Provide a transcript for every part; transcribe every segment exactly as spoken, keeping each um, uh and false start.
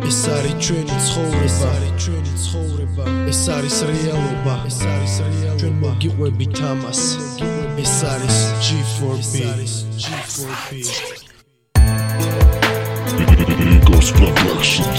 ეს არის ჩვენი ცხოვრება, ჩვენი ცხოვრება, ეს არის რეალობა, ეს არის რეალობა, ჩვენ მოგიყვებით ამას, ეს არის G four B, G four B. Ghost Production.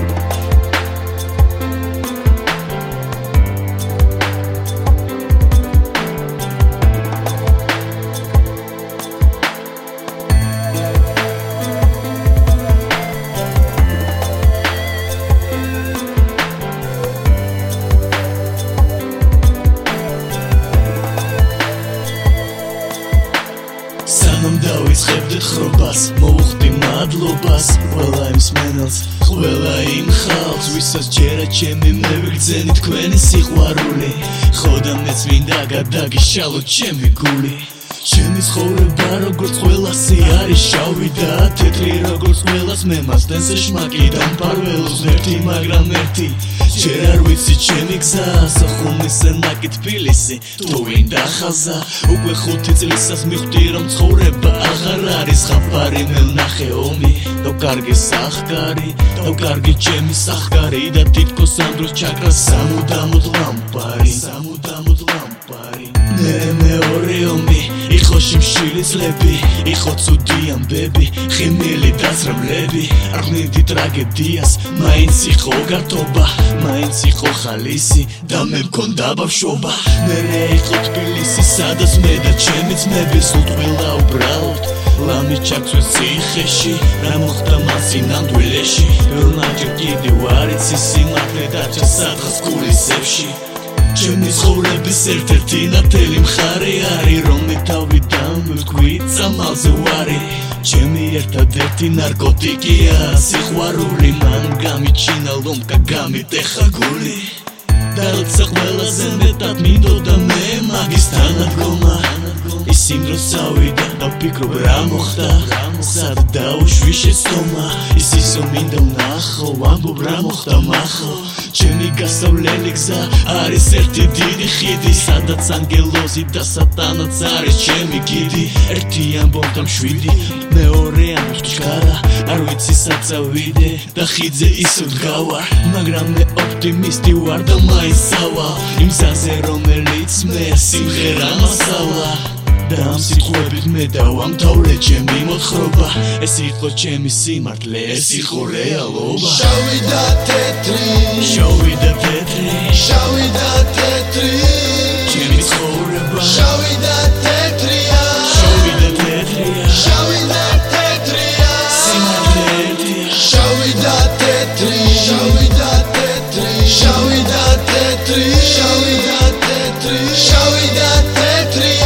სანამ დავიწყებდით ხრობას, მოვუხდი მადლობას ყველა იმ სმენელს, ყველა იმ ხალხს, ვისაც ჯერა ჩემი მევიგრძენი თქვენი სიყვარული, ხოდა მეც მინდა გადაგიშალოთ ჩემი გული. ჩემი ცხოვრება როგორც ყველასი არის შავი და თეთრი, როგორც ყველას მე მასდენს შმაკი და მფარველობს ერთი, მაგრამ ერთი ჯერ არ ვიცი ჩემი გზა, სახუმის ნაკი თბილისი თუ ვინ დახაზა, უკვე ხუთი წლისას მიხვდი რომ ცხოვრება აღარ არის ხაფარი, მე ვნახე ომი და კარგი სახკარი, და კარგი ჩემი სახკარი და თითქოს ამ დროს ჩაკრა სამუდამოდ ლამპარი, სამუდამოდ ლამპარი. მე მეორე ომი იყო შიმშილი წლები, იყო ცუდი ამბები, ხიმილი დაზრებლები, არ ვნიდი ტრაგედიას, მაინც იყო გართობა, მაინც იყო ხალისი და მე მქონდა ბავშვობა. მერე იყო თბილისი, სადაც მე და ჩემი ძმები სულ ყველა უბრალოდ ლამი ჩაქვეს ციხეში, რა მოხდა მას სინამდვილეში, ბევრნაირად კიდევ არ იცი სიმართლე დარჩა სადღაც გულისებში. ჩემი ცხოვრების ერთ-ერთი ნათელი მხარე არის, რომ მე თავიდან ვთქვი წამალზე ვარი, ჩემი ერთადერთი ნარკოტიკია სიყვარული, მან გამიჩინა ლომკა გამიტეხა გული და როცა ყველაზე მეტად მინდოდა მე მაგისთან დგომა, ის იმ დროს წავიდა და ვფიქრობ რა მოხდა, სად დაუშვი შეცდომა, ის ისო მინდა ვნახო, ვამბობ რა მოხდა მახო. ჩემი გასავლელი გზა არის ერთი დიდი ხიდი, სადაც ანგელოზი და სატანაც არის ჩემი გიდი, ერთი ამბობდა მშვიდი, მეორე ამბობს ჩქარა, არ ვიცი სად წავიდე და ხიდზე ისო დგავარ, მაგრამ მე ოპტიმისტი ვარ და მაინც სავალ იმ გზაზე რომელიც მე სიმღერა მასალა. და ამ სიტყვებით მე დავამთავრე ჩემი მოთხრობა, ეს იყო ჩემი სიმართლე, ეს იყო რეალობა. შავი და თეთრი, შავი და თეთრი, შავი და თეთრი, ჩემი ცხოვრება შავი და თეთრია, შავი და თეთრია, შავი და თეთრია, სიმართლე ერთია. შავი და თეთრი, შავი და თეთრი, შავი და თეთრი, შავი და თეთრი, შავი და თეთრია,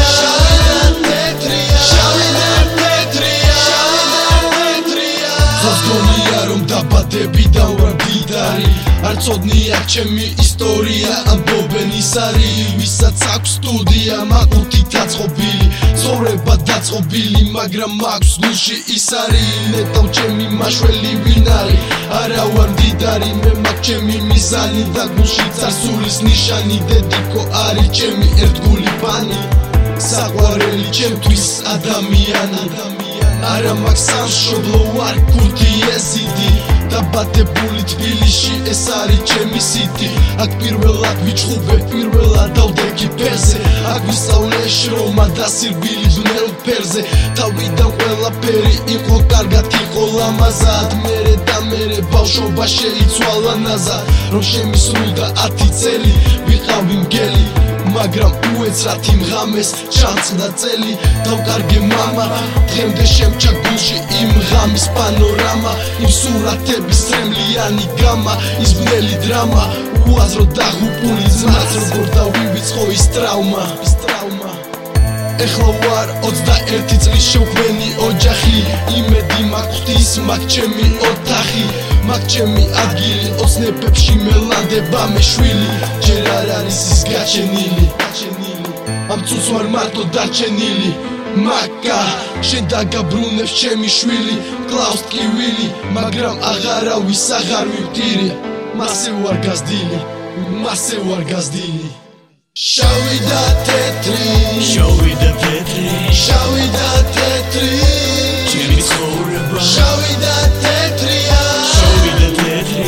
დაბადები და ვარ დიდარი, არ წოდნია ჩემი ისტორია, ამბობენ ის არის ვისაც აქვს სტუდია, მაყურთი დაწყობილი, ცხოვრება დაწყობილი, მაგრამ მაქვს გულში ის არის ნეტო ჩემი მაშველი ვინ არის, არა ვარ დიდარი, მე მაქვს ჩემი მიზანი და გულში წარსულის ნიშანი, დედიკო არის ჩემი ერთგული ფანი, საყვარელი ჩემთვის ადამიანი, არა მაქვს სამშობლო, ვარ ქურთი ეზიდი, დაბადებული თბილისში, ეს არის ჩემი სიტი, აქ პირველად ვიჩხუბე, პირველად დავდექი ფერზე, აქ ვისწავლე შრომა და სირბილი ბნელ ფერზე, თავიდან ყველაფერი იყო კარგად, იყო ლამაზად, მერე და მერე ბავშვობა შეიცვალა ნაზად, რომ შემისრულდა ათი წელი, ვიყავი მგელი, მაგრამ უეცრად იმ ღამეს ჩამწყდა წელი, დავკარგე მამა, დღემდე შემჭა გულში იმ ღამის პანორამა, იმ სურათების წრემლიანი გამა, ის ბნელი დრამა, უაზრო დაღუპული ძმაც, როგორ დავივიწყო ის ტრავმა, ის ტრავმა. ეხლა ვარ ოცდაერთი წლის შევქმენი ოჯახი, იმედი მაქვს ღვთის, მაქვს ჩემი ოთახი, მაქვს ჩემი ადგილი, ოცნებებში მელანდება მე შვილი, ჯერ არ არის ის გაჩენილი, ამ წუთს ვარ მარტო დარჩენილი, მაკა შენ დაგაბრუნებს ჩემი შვილი, კლავს ტკივილი, მაგრამ აღარავის აღარ ვივტირი, მასე ვარ გაზდილი, მასე ვარ გაზდილი. შავი და თეთრი, შავი და თეთრი, შავი და თეთრი, ჩემი ცხოვრება შავი და თეთრია, შავი და თეთრი,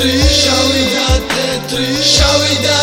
თეთრი შავი და თეთრი შავი და